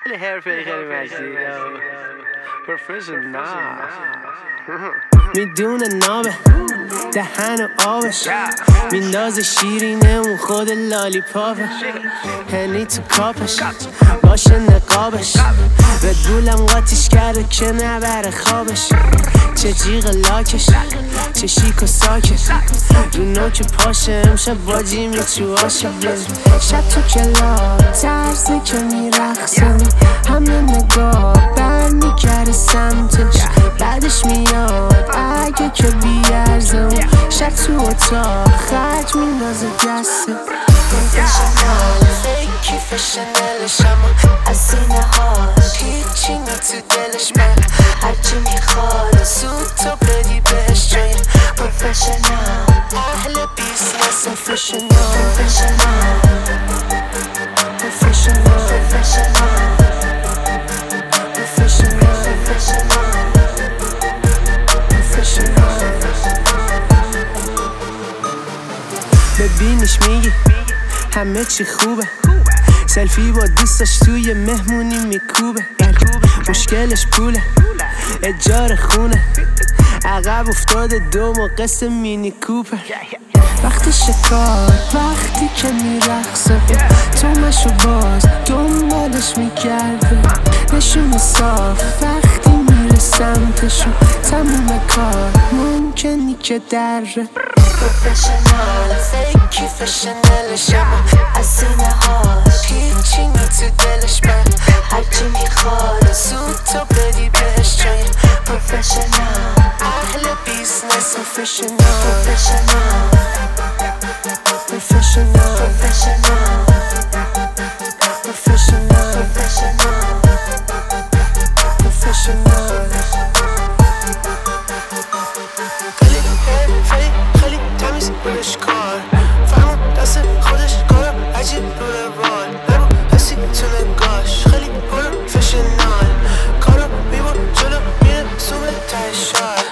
خیلی حرفه‌ای خیلی مشتی پروفشنال میدونه نابه دهن و آبش میندازه شیرینه اون خود لالیپاپه هنی تو کاپش باشه نقابش ردبولم قاطیش کرده که نبره خوابش چه جیغ لاکش چه شیک و ساکش رو نوک پاشه امشب باجی میچواشه شب تو کلاب ترسه که میرخصم همه نگاه بر میکره سمتش بعدش میاد اگه که بیارزم شب تو اتاق خرج میندازه دسته پروفشنال فیکی فشنلش اما از سینه هاش هیچی نه تو دلش من هرچی میخواد زود تو بدی بهش جای پروفشنال اهل بیزنس پروفشنال پروفشنال پروفشنال پروفشنال ببینیش میگی همه چی خوبه سلفی با دوستاش توی مهمونی میکوبه مشکلش پوله اجاره خونه عقب افتاده دو قصه مینی کوپر وقتی شکار وقتی که میرخصه تو مشو باز دنبالش میگرده نشون صاف وقتی میره سمتشو تموم کار ممکنی که دره پروفشنال فیکی فشنلش اما از سینه هاش هیچی نی تو دلش من هرچی میخواد زود تو بدی بهش جای پروفشنال اهل بیزنس پروفشنال پروفشنال پروفشنال پروفشنال پروفشنال پروفشنال خیلی تمیز بودش کار فرمون دست خودش کارم عجیب رو روال نرو حسی تو نگاش خیلی پروفشنال کارو میبور جلو میره سومه ته شار